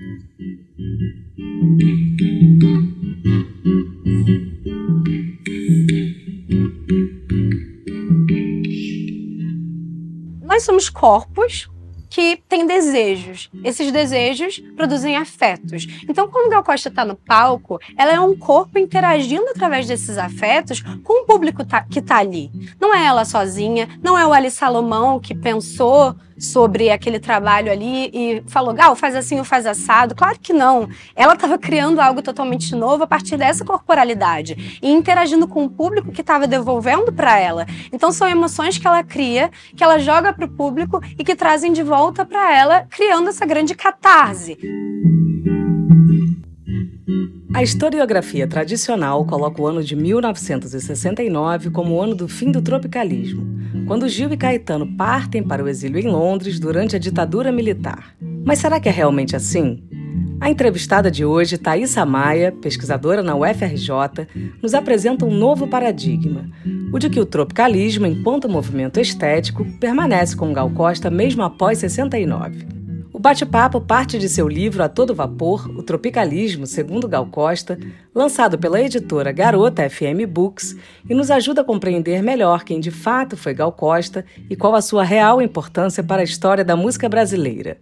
Nós somos corpos que têm desejos. Esses desejos produzem afetos. Então, quando Gal Costa está no palco, ela é um corpo interagindo através desses afetos com o público que está ali. Não é ela sozinha, não é o Ali Salomão que pensou sobre aquele trabalho ali e falou, Gal, faz assim ou faz assado. Claro que não. Ela estava criando algo totalmente novo a partir dessa corporalidade e interagindo com o público que estava devolvendo para ela. Então são emoções que ela cria, que ela joga para o público e que trazem de volta para ela, criando essa grande catarse. A historiografia tradicional coloca o ano de 1969 como o ano do fim do tropicalismo, quando Gil e Caetano partem para o exílio em Londres durante a ditadura militar. Mas será que é realmente assim? A entrevistada de hoje, Thaíssa Maia, pesquisadora na UFRJ, nos apresenta um novo paradigma, o de que o tropicalismo, enquanto movimento estético, permanece com Gal Costa mesmo após 69. O bate-papo parte de seu livro A Todo Vapor, O Tropicalismo, segundo Gal Costa, lançado pela editora Garota FM Books, e nos ajuda a compreender melhor quem de fato foi Gal Costa e qual a sua real importância para a história da música brasileira.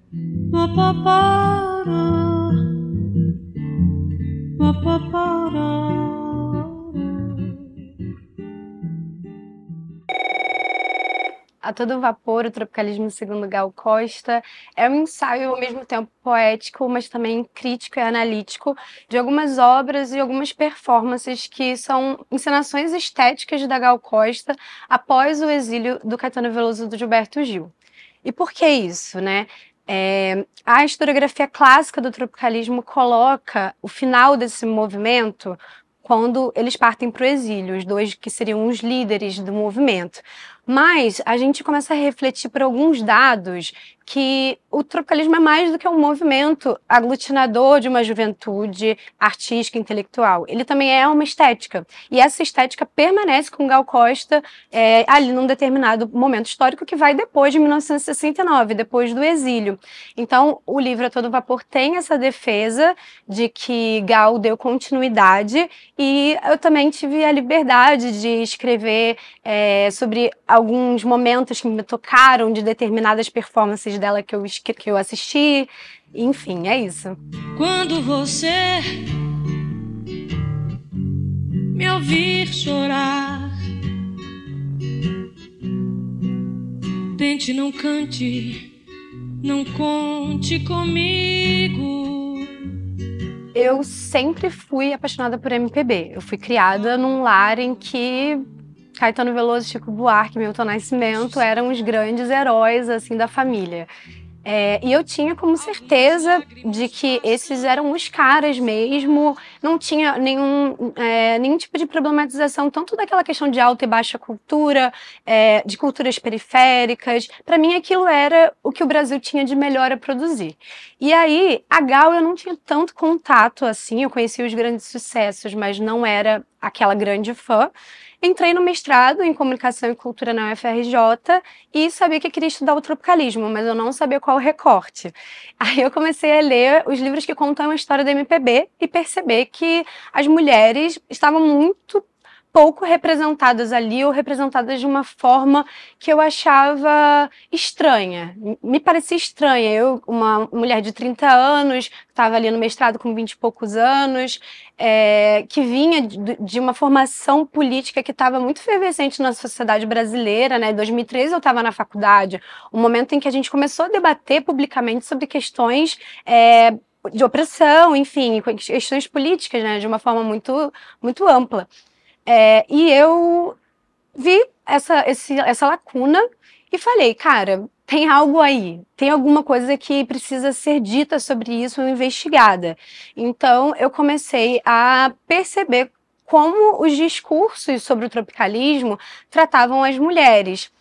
A Todo Vapor, o Tropicalismo segundo Gal Costa, é um ensaio ao mesmo tempo poético, mas também crítico e analítico de algumas obras e algumas performances que são encenações estéticas da Gal Costa após o exílio do Caetano Veloso e do Gilberto Gil. E por que isso, né? A historiografia clássica do tropicalismo coloca o final desse movimento quando eles partem para o exílio, os dois que seriam os líderes do movimento. Mas a gente começa a refletir por alguns dados que o tropicalismo é mais do que um movimento aglutinador de uma juventude artística, intelectual. Ele também é uma estética. E essa estética permanece com Gal Costa ali num determinado momento histórico que vai depois de 1969, depois do exílio. Então, o livro A Todo Vapor tem essa defesa de que Gal deu continuidade e eu também tive a liberdade de escrever sobre alguns momentos que me tocaram de determinadas performances dela que eu assisti. Enfim, é isso. Quando você me ouvir chorar, tente, não cante, não conte comigo. Eu sempre fui apaixonada por MPB. Eu fui criada num lar em que Caetano Veloso, Chico Buarque, Milton Nascimento eram os grandes heróis assim da família. E eu tinha como certeza de que esses eram os caras mesmo, não tinha nenhum tipo de problematização, tanto daquela questão de alta e baixa cultura, de culturas periféricas. Para mim aquilo era o que o Brasil tinha de melhor a produzir. E aí, a Gal eu não tinha tanto contato assim, eu conhecia os grandes sucessos, mas não era aquela grande fã. Entrei no mestrado em Comunicação e Cultura na UFRJ e sabia que queria estudar o tropicalismo, mas eu não sabia qual o recorte. Aí eu comecei a ler os livros que contam a história da MPB e perceber que as mulheres estavam muito pouco representadas ali ou representadas de uma forma que eu achava estranha. Me parecia estranha. Eu, uma mulher de 30 anos, estava ali no mestrado com 20 e poucos anos, que vinha de uma formação política que estava muito efervescente na sociedade brasileira, né? Em 2013 eu estava na faculdade, um momento em que a gente começou a debater publicamente sobre questões de opressão, enfim, questões políticas, né? De uma forma muito, muito ampla. E eu vi essa lacuna e falei, cara, tem algo aí, tem alguma coisa que precisa ser dita sobre isso, investigada. Então, eu comecei a perceber como os discursos sobre o tropicalismo tratavam as mulheres.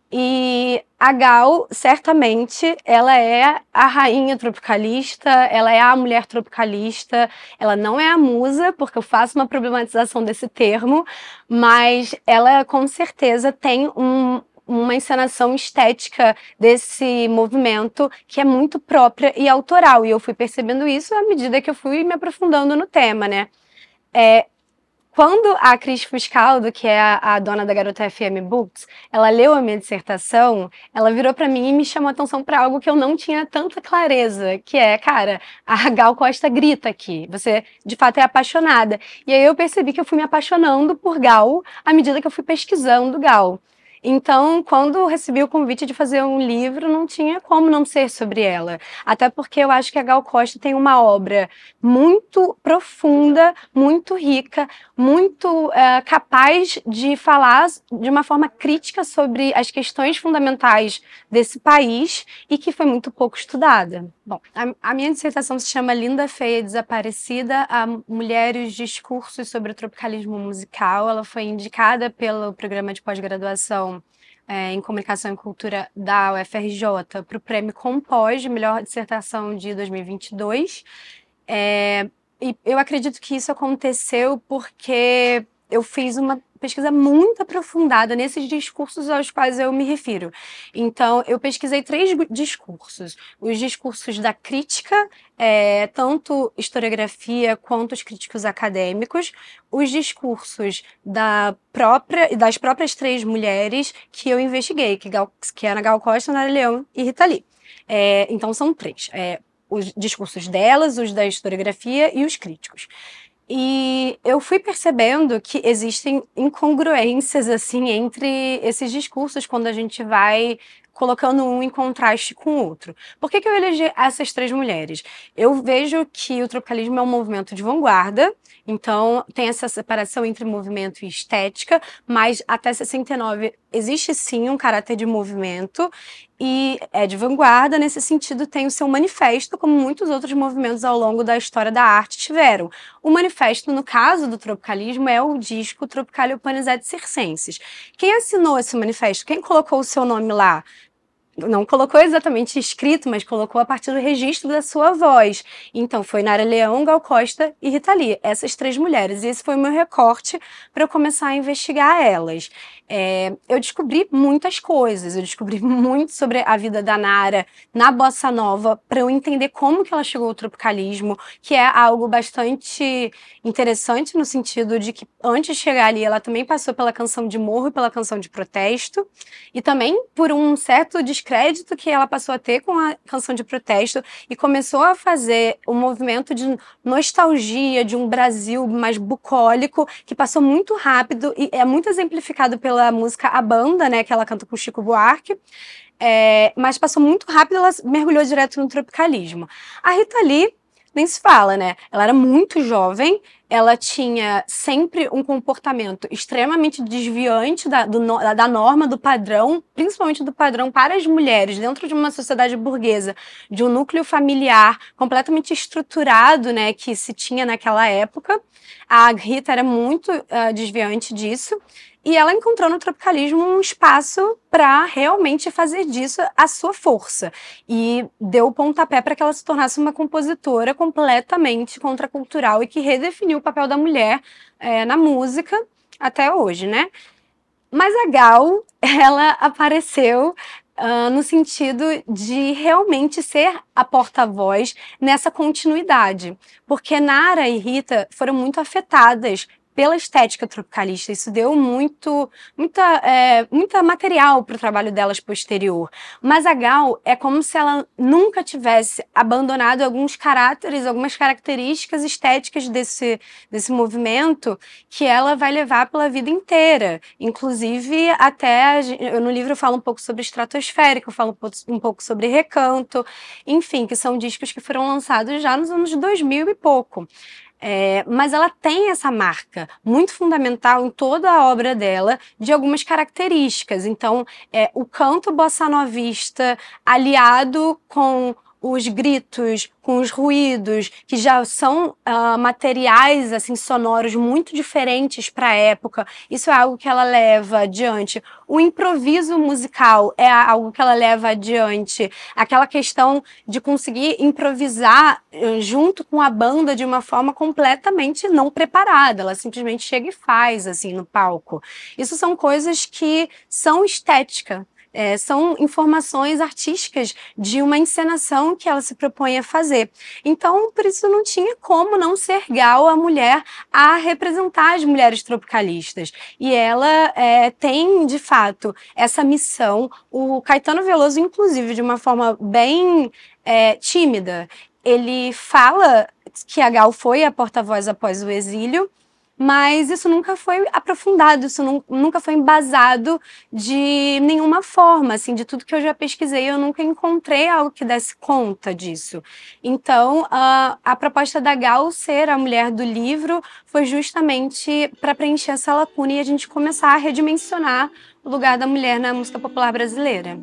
E a Gal, certamente, ela é a rainha tropicalista, ela é a mulher tropicalista, ela não é a musa, porque eu faço uma problematização desse termo, mas ela, com certeza, tem uma encenação estética desse movimento que é muito própria e autoral. E eu fui percebendo isso à medida que eu fui me aprofundando no tema, né? Quando a Cris Fuscaldo, que é a dona da Garota FM Books, ela leu a minha dissertação, ela virou para mim e me chamou a atenção para algo que eu não tinha tanta clareza, que é, cara, a Gal Costa grita aqui, você de fato é apaixonada. E aí eu percebi que eu fui me apaixonando por Gal à medida que eu fui pesquisando Gal. Então, quando eu recebi o convite de fazer um livro, não tinha como não ser sobre ela. Até porque eu acho que a Gal Costa tem uma obra muito profunda, muito rica, muito capaz de falar de uma forma crítica sobre as questões fundamentais desse país e que foi muito pouco estudada. Bom, a minha dissertação se chama Linda, Feia e Desaparecida, a Mulheres, Discursos sobre o Tropicalismo Musical. Ela foi indicada pelo programa de pós-graduação em Comunicação e Cultura da UFRJ para o Prêmio Compós de Melhor Dissertação de 2022. E eu acredito que isso aconteceu porque eu fiz uma pesquisa muito aprofundada nesses discursos aos quais eu me refiro. Então, eu pesquisei 3 discursos. Os discursos da crítica, tanto historiografia quanto os críticos acadêmicos, os discursos das próprias 3 mulheres que eu investiguei, que era Gal Costa, Nara Leão e Rita Lee. Então, são 3. Os discursos delas, os da historiografia e os críticos. E eu fui percebendo que existem incongruências assim entre esses discursos quando a gente vai colocando um em contraste com o outro. Por que eu elegi essas 3 mulheres? Eu vejo que o tropicalismo é um movimento de vanguarda, então tem essa separação entre movimento e estética, mas até 69 existe sim um caráter de movimento e é de vanguarda, nesse sentido tem o seu manifesto, como muitos outros movimentos ao longo da história da arte tiveram. O manifesto, no caso do tropicalismo, é o disco Tropicalia Upanizade Circenses. Quem assinou esse manifesto? Quem colocou o seu nome lá? Não colocou exatamente escrito, mas colocou a partir do registro da sua voz. Então, foi Nara Leão, Gal Costa e Rita Lee, essas 3 mulheres. E esse foi o meu recorte para eu começar a investigar elas. Eu descobri muitas coisas, eu descobri muito sobre a vida da Nara na Bossa Nova, para eu entender como que ela chegou ao tropicalismo, que é algo bastante interessante no sentido de que antes de chegar ali, ela também passou pela canção de morro e pela canção de protesto, e também por um certo descrédito que ela passou a ter com a canção de protesto e começou a fazer um movimento de nostalgia de um Brasil mais bucólico, que passou muito rápido e é muito exemplificado pela música A Banda, né, que ela canta com Chico Buarque, mas passou muito rápido, ela mergulhou direto no tropicalismo. A Rita Lee nem se fala, né? Ela era muito jovem, ela tinha sempre um comportamento extremamente desviante da norma, do padrão, principalmente do padrão para as mulheres, dentro de uma sociedade burguesa, de um núcleo familiar completamente estruturado, né, que se tinha naquela época. A Rita era muito desviante disso. E ela encontrou no tropicalismo um espaço para realmente fazer disso a sua força. E deu o pontapé para que ela se tornasse uma compositora completamente contracultural e que redefiniu o papel da mulher na música até hoje, né? Mas a Gal, ela apareceu no sentido de realmente ser a porta-voz nessa continuidade. Porque Nara e Rita foram muito afetadas pela estética tropicalista. Isso deu muita material para o trabalho delas posterior. Mas a Gal é como se ela nunca tivesse abandonado alguns caráteres, algumas características estéticas desse movimento que ela vai levar pela vida inteira. Inclusive, no livro eu falo um pouco sobre Estratosférico, eu falo um pouco sobre Recanto, enfim, que são discos que foram lançados já nos anos 2000 e pouco. Mas ela tem essa marca muito fundamental em toda a obra dela de algumas características. Então, o canto bossa novista aliado com os gritos, com os ruídos, que já são materiais assim sonoros muito diferentes para a época. Isso é algo que ela leva adiante. O improviso musical é algo que ela leva adiante. Aquela questão de conseguir improvisar junto com a banda de uma forma completamente não preparada. Ela simplesmente chega e faz assim no palco. Isso são coisas que são estética. São informações artísticas de uma encenação que ela se propõe a fazer. Então, por isso não tinha como não ser Gal a mulher a representar as mulheres tropicalistas. E ela tem, de fato, essa missão. O Caetano Veloso, inclusive, de uma forma bem tímida, ele fala que a Gal foi a porta-voz após o exílio, mas isso nunca foi aprofundado, isso nunca foi embasado de nenhuma forma, assim, de tudo que eu já pesquisei, eu nunca encontrei algo que desse conta disso. Então, a proposta da Gal ser a mulher do livro foi justamente para preencher essa lacuna e a gente começar a redimensionar o lugar da mulher na música popular brasileira.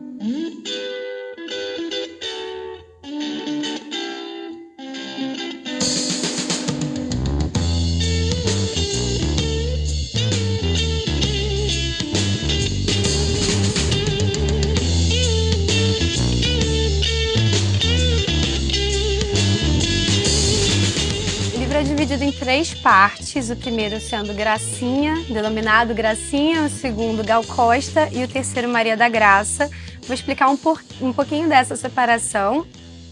Dividido em 3 partes, o primeiro sendo Gracinha, denominado Gracinha, o segundo Gal Costa e o terceiro Maria da Graça. Vou explicar um pouquinho dessa separação.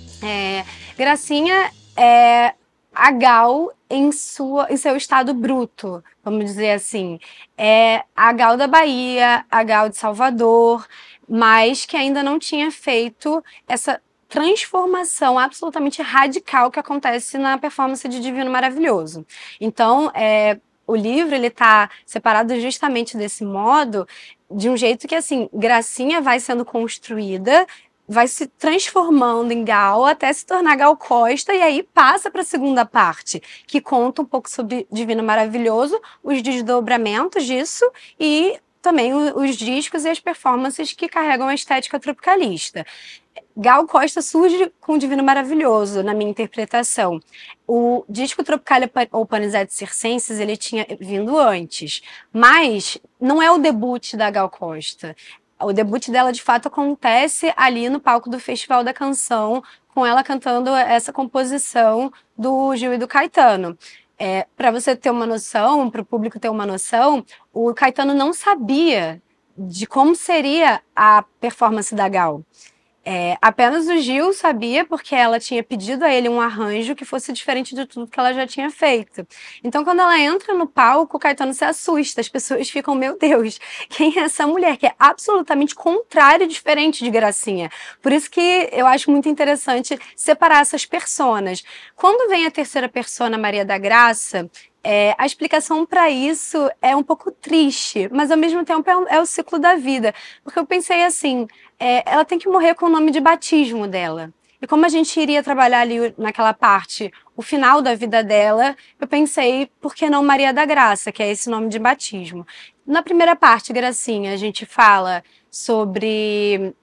Gracinha é a Gal em seu estado bruto, vamos dizer assim. É a Gal da Bahia, a Gal de Salvador, mas que ainda não tinha feito essa transformação absolutamente radical que acontece na performance de Divino Maravilhoso. Então, o livro ele está separado justamente desse modo, de um jeito que, assim, Gracinha vai sendo construída, vai se transformando em Gal até se tornar Gal Costa, e aí passa para a segunda parte, que conta um pouco sobre Divino Maravilhoso, os desdobramentos disso e também os discos e as performances que carregam a estética tropicalista. Gal Costa surge com o Divino Maravilhoso, na minha interpretação. O disco Tropicalia ou Panisette Circenses, ele tinha vindo antes, mas não é o debut da Gal Costa. O debut dela, de fato, acontece ali no palco do Festival da Canção, com ela cantando essa composição do Gil e do Caetano. Para você ter uma noção, para o público ter uma noção, o Caetano não sabia de como seria a performance da Gal. Apenas o Gil sabia, porque ela tinha pedido a ele um arranjo que fosse diferente de tudo que ela já tinha feito. Então, quando ela entra no palco, o Caetano se assusta, as pessoas ficam, meu Deus, quem é essa mulher? Que é absolutamente contrário e diferente de Gracinha. Por isso que eu acho muito interessante separar essas personas. Quando vem a terceira persona, Maria da Graça, a explicação para isso é um pouco triste, mas ao mesmo tempo é o ciclo da vida. Porque eu pensei assim, ela tem que morrer com o nome de batismo dela. E como a gente iria trabalhar ali naquela parte, o final da vida dela, eu pensei, por que não Maria da Graça, que é esse nome de batismo? Na primeira parte, Gracinha, a gente fala sobre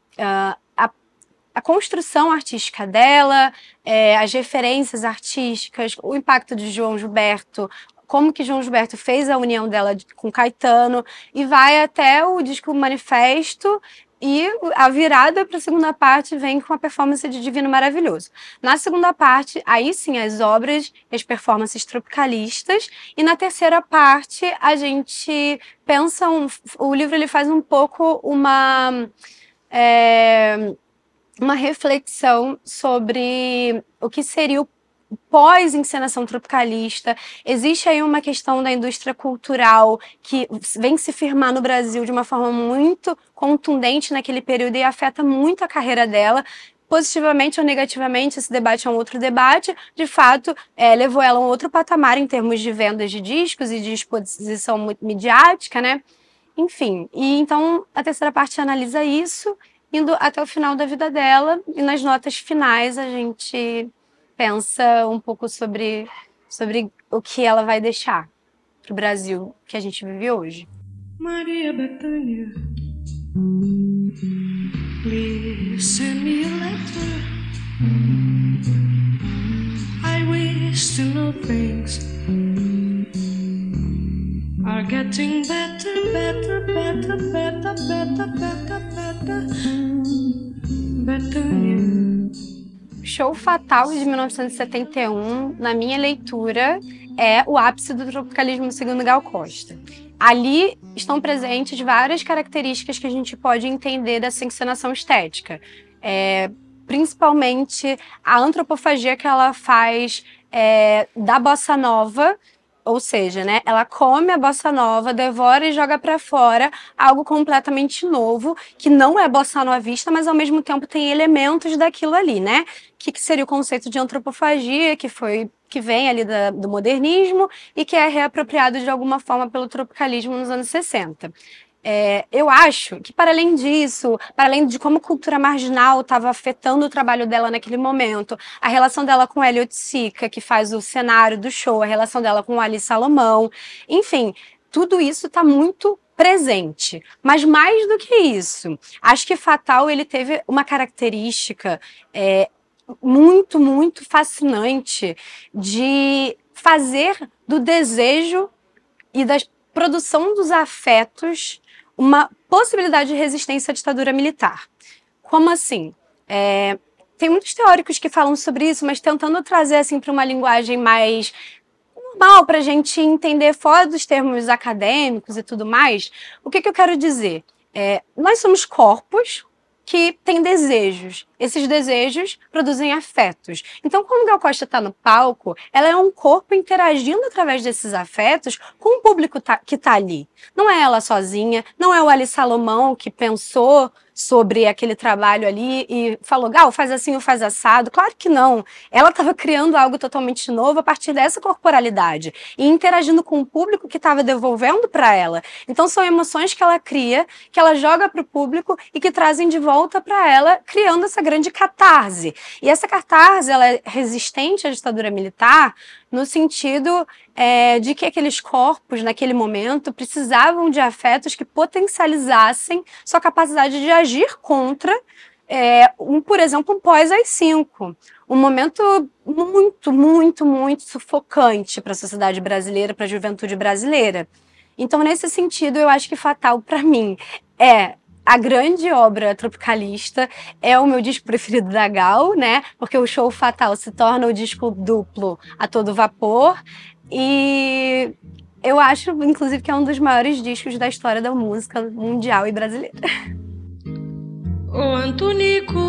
a construção artística dela, as referências artísticas, o impacto de João Gilberto, como que João Gilberto fez a união dela com Caetano, e vai até o disco Manifesto, e a virada para a segunda parte vem com a performance de Divino Maravilhoso. Na segunda parte, aí sim, as obras e as performances tropicalistas, e na terceira parte a gente pensa, o livro ele faz um pouco uma reflexão sobre o que seria o pós-encenação tropicalista. Existe aí uma questão da indústria cultural que vem se firmar no Brasil de uma forma muito contundente naquele período e afeta muito a carreira dela. Positivamente ou negativamente, esse debate é um outro debate. De fato, levou ela a um outro patamar em termos de vendas de discos e de exposição midiática, né? Enfim, e então a terceira parte analisa isso, indo até o final da vida dela, e nas notas finais a gente pensa um pouco sobre o que ela vai deixar para o Brasil que a gente vive hoje. Maria Bethânia, please send me a letter. I wish to know things are getting better, better, better, better, better, better, better, better new. Show Fatal de 1971, na minha leitura, é o ápice do tropicalismo segundo Gal Costa. Ali estão presentes várias características que a gente pode entender dessa encenação estética. Principalmente a antropofagia que ela faz da bossa nova, ou seja, né, ela come a bossa nova, devora e joga para fora algo completamente novo, que não é bossa novista, mas ao mesmo tempo tem elementos daquilo ali, né? Que seria o conceito de antropofagia, que vem ali do modernismo e que é reapropriado de alguma forma pelo tropicalismo nos anos 60. Eu acho que, para além disso, para além de como a cultura marginal estava afetando o trabalho dela naquele momento, a relação dela com Elliot Sica, que faz o cenário do show, a relação dela com Ali Salomão, enfim, tudo isso está muito presente. Mas mais do que isso, acho que Fatal ele teve uma característica muito, muito fascinante de fazer do desejo e da produção dos afetos uma possibilidade de resistência à ditadura militar. Como assim? Tem muitos teóricos que falam sobre isso, mas tentando trazer assim, para uma linguagem mais normal, para a gente entender fora dos termos acadêmicos e tudo mais. O que eu quero dizer? Nós somos corpos que têm desejos. Esses desejos produzem afetos. Então, quando Gal Costa está no palco, ela é um corpo interagindo através desses afetos com o público que está ali. Não é ela sozinha, não é o Ali Salomão que pensou sobre aquele trabalho ali e falou, Gal, faz assim ou faz assado. Claro que não. Ela estava criando algo totalmente novo a partir dessa corporalidade e interagindo com o público que estava devolvendo para ela. Então, são emoções que ela cria, que ela joga para o público e que trazem de volta para ela, criando essa grande catarse. E essa catarse ela é resistente à ditadura militar no sentido de que aqueles corpos, naquele momento, precisavam de afetos que potencializassem sua capacidade de agir contra, por exemplo, um pós-AI-5. Um momento muito, muito, muito sufocante para a sociedade brasileira, para a juventude brasileira. Então, nesse sentido, eu acho que Fatal, para mim, a grande obra tropicalista, é o meu disco preferido da Gal, né? Porque o Show Fatal se torna o disco duplo a todo vapor. E eu acho, inclusive, que é um dos maiores discos da história da música mundial e brasileira. Ô Antonico,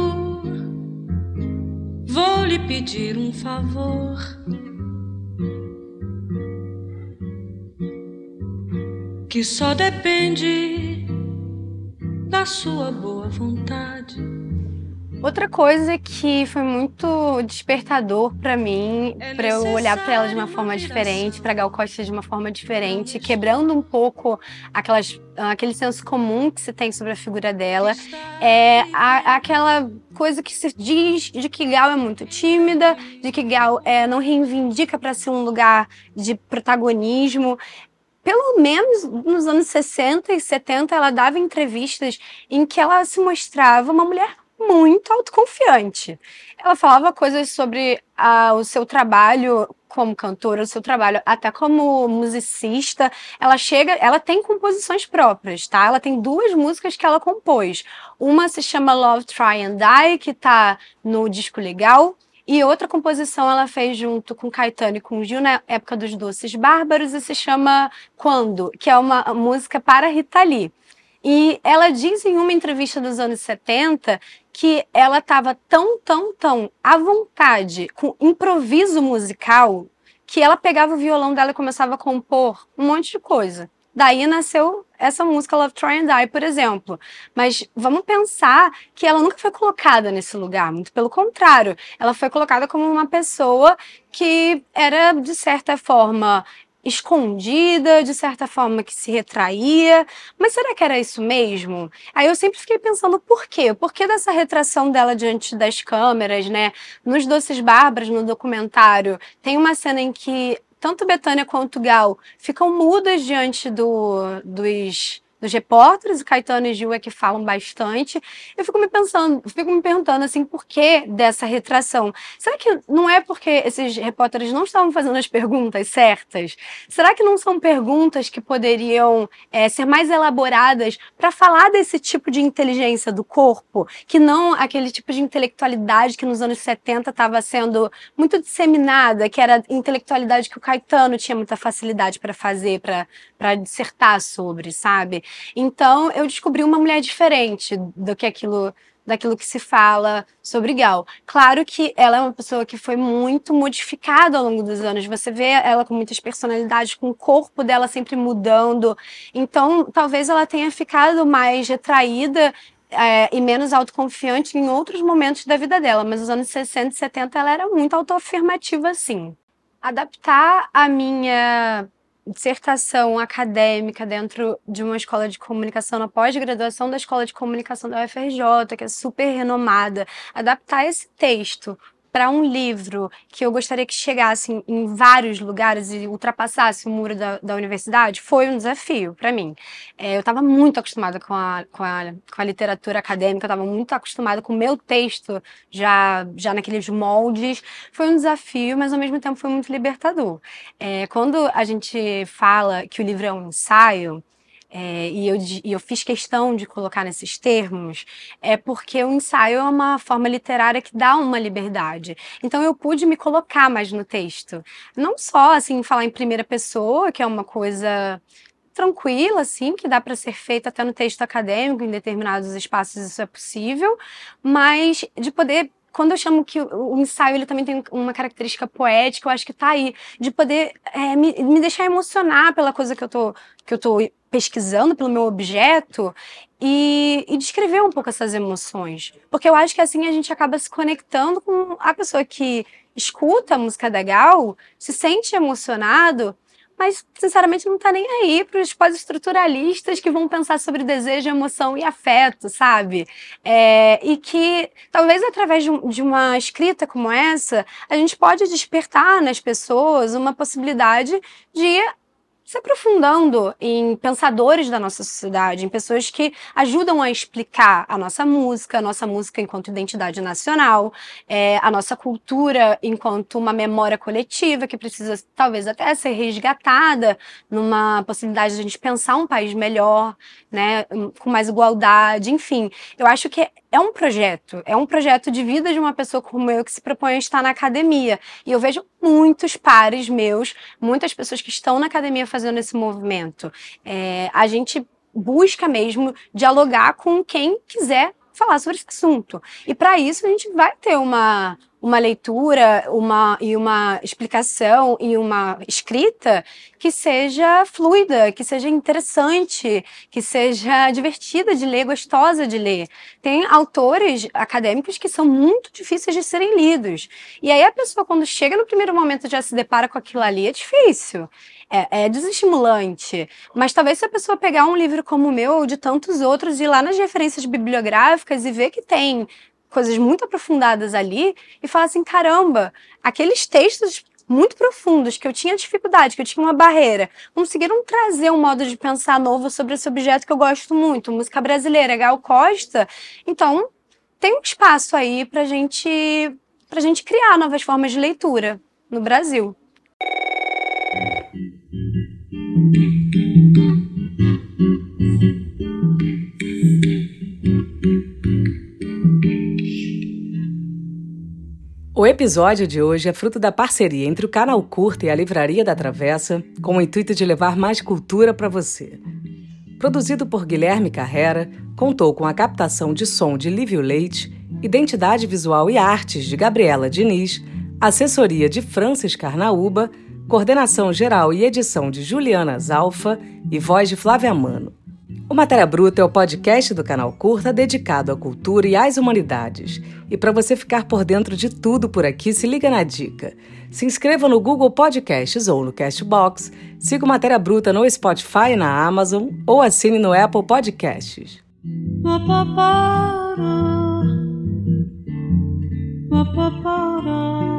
vou lhe pedir um favor. Que só depende da sua boa vontade. Outra coisa que foi muito despertador para mim, para eu olhar para ela de uma forma diferente, para Gal Costa de uma forma diferente, quebrando um pouco aquele senso comum que se tem sobre a figura dela, aquela coisa que se diz de que Gal é muito tímida, de que Gal não reivindica para si um lugar de protagonismo. Pelo menos nos anos 60 e 70, ela dava entrevistas em que ela se mostrava uma mulher muito autoconfiante. Ela falava coisas sobre o seu trabalho como cantora, o seu trabalho até como musicista. Ela tem composições próprias, tá? Ela tem 2 músicas que ela compôs. Uma se chama Love, Try and Die, que tá no disco Legal. E outra composição ela fez junto com Caetano e com Gil na época dos Doces Bárbaros e se chama Quando, que é uma música para Rita Lee. E ela diz em uma entrevista dos anos 70 que ela estava tão à vontade com improviso musical que ela pegava o violão dela e começava a compor um monte de coisa. Daí nasceu essa música Love, Try and Die, por exemplo. Mas vamos pensar que ela nunca foi colocada nesse lugar, muito pelo contrário. Ela foi colocada como uma pessoa que era, de certa forma, escondida, de certa forma que se retraía. Mas será que era isso mesmo? Aí eu sempre fiquei pensando por quê? Por que dessa retração dela diante das câmeras, né? Nos Doces Bárbaros, no documentário, tem uma cena em que tanto Bethânia quanto Gal ficam mudas diante dos repórteres, o Caetano e Gil é que falam bastante. Eu fico me perguntando assim, por que dessa retração? Será que não é porque esses repórteres não estavam fazendo as perguntas certas? Será que não são perguntas que poderiam ser mais elaboradas para falar desse tipo de inteligência do corpo, que não aquele tipo de intelectualidade que nos anos 70 estava sendo muito disseminada, que era a intelectualidade que o Caetano tinha muita facilidade para fazer, para dissertar sobre, sabe? Então, eu descobri uma mulher diferente daquilo que se fala sobre Gal. Claro que ela é uma pessoa que foi muito modificada ao longo dos anos. Você vê ela com muitas personalidades, com o corpo dela sempre mudando. Então, talvez ela tenha ficado mais retraída e menos autoconfiante em outros momentos da vida dela. Mas nos anos 60 e 70 ela era muito autoafirmativa, sim. Adaptar a minha dissertação acadêmica dentro de uma escola de comunicação, na pós-graduação da Escola de Comunicação da UFRJ, que é super renomada, adaptar esse texto para um livro que eu gostaria que chegasse em vários lugares e ultrapassasse o muro da universidade, foi um desafio para mim. Eu estava muito acostumada com a literatura acadêmica, eu estava muito acostumada com o meu texto já naqueles moldes. Foi um desafio, mas ao mesmo tempo foi muito libertador. Quando a gente fala que o livro é um ensaio, e eu fiz questão de colocar nesses termos, porque o ensaio é uma forma literária que dá uma liberdade. Então eu pude me colocar mais no texto. Não só, assim, falar em primeira pessoa, que é uma coisa tranquila, assim, que dá para ser feita até no texto acadêmico, em determinados espaços isso é possível, mas de poder... Quando eu chamo que o ensaio ele também tem uma característica poética, eu acho que tá aí, de poder me deixar emocionar pela coisa que eu tô pesquisando, pelo meu objeto, e descrever um pouco essas emoções. Porque eu acho que assim a gente acaba se conectando com a pessoa que escuta a música da Gal, se sente emocionado, mas, sinceramente, não tá nem aí para os pós-estruturalistas que vão pensar sobre desejo, emoção e afeto, sabe? E que, talvez, através de uma escrita como essa, a gente pode despertar nas pessoas uma possibilidade de se aprofundando em pensadores da nossa sociedade, em pessoas que ajudam a explicar a nossa música enquanto identidade nacional, a nossa cultura enquanto uma memória coletiva que precisa talvez até ser resgatada numa possibilidade de a gente pensar um país melhor, né, com mais igualdade, enfim. Eu acho que é um projeto de vida de uma pessoa como eu que se propõe a estar na academia. E eu vejo muitos pares meus, muitas pessoas que estão na academia fazendo esse movimento. A gente busca mesmo dialogar com quem quiser falar sobre esse assunto. E para isso a gente vai ter uma leitura, uma explicação e uma escrita que seja fluida, que seja interessante, que seja divertida de ler, gostosa de ler. Tem autores acadêmicos que são muito difíceis de serem lidos. E aí a pessoa, quando chega no primeiro momento, já se depara com aquilo ali, é difícil. É desestimulante. Mas talvez se a pessoa pegar um livro como o meu ou de tantos outros e ir lá nas referências bibliográficas e ver que tem coisas muito aprofundadas ali e falar assim, caramba, aqueles textos muito profundos que eu tinha dificuldade, que eu tinha uma barreira, conseguiram trazer um modo de pensar novo sobre esse objeto que eu gosto muito, música brasileira, Gal Costa. Então, tem um espaço aí pra gente criar novas formas de leitura no Brasil. O episódio de hoje é fruto da parceria entre o Canal Curta e a Livraria da Travessa, com o intuito de levar mais cultura para você. Produzido por Guilherme Carrera, contou com a captação de som de Lívio Leite, identidade visual e artes de Gabriela Diniz, assessoria de Francis Carnaúba, coordenação geral e edição de Juliana Zalfa e voz de Flávia Mano. O Matéria Bruta é o podcast do Canal Curta dedicado à cultura e às humanidades. E para você ficar por dentro de tudo por aqui, se liga na dica. Se inscreva no Google Podcasts ou no Castbox, siga o Matéria Bruta no Spotify e na Amazon ou assine no Apple Podcasts. Ba-ba-ba-da. Ba-ba-ba-da.